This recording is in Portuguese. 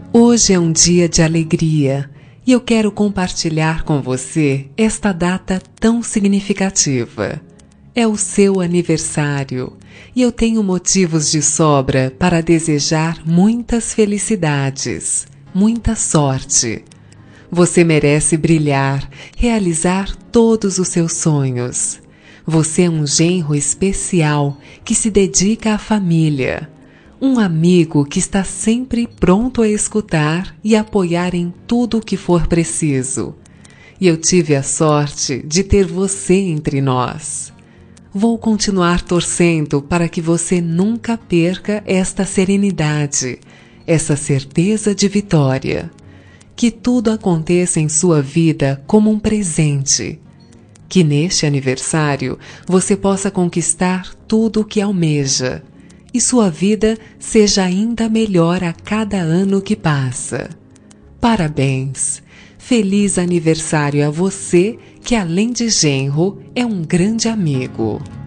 Hoje é um dia de alegria e eu quero compartilhar com você esta data tão significativa. É o seu aniversário e eu tenho motivos de sobra para desejar muitas felicidades, muita sorte. Você merece brilhar, realizar todos os seus sonhos. Você é um genro especial que se dedica à família. Um amigo que está sempre pronto a escutar e apoiar em tudo o que for preciso. E eu tive a sorte de ter você entre nós. Vou continuar torcendo para que você nunca perca esta serenidade, essa certeza de vitória. Que tudo aconteça em sua vida como um presente. Que neste aniversário você possa conquistar tudo o que almeja. E sua vida seja ainda melhor a cada ano que passa. Parabéns! Feliz aniversário a você, que além de genro, é um grande amigo.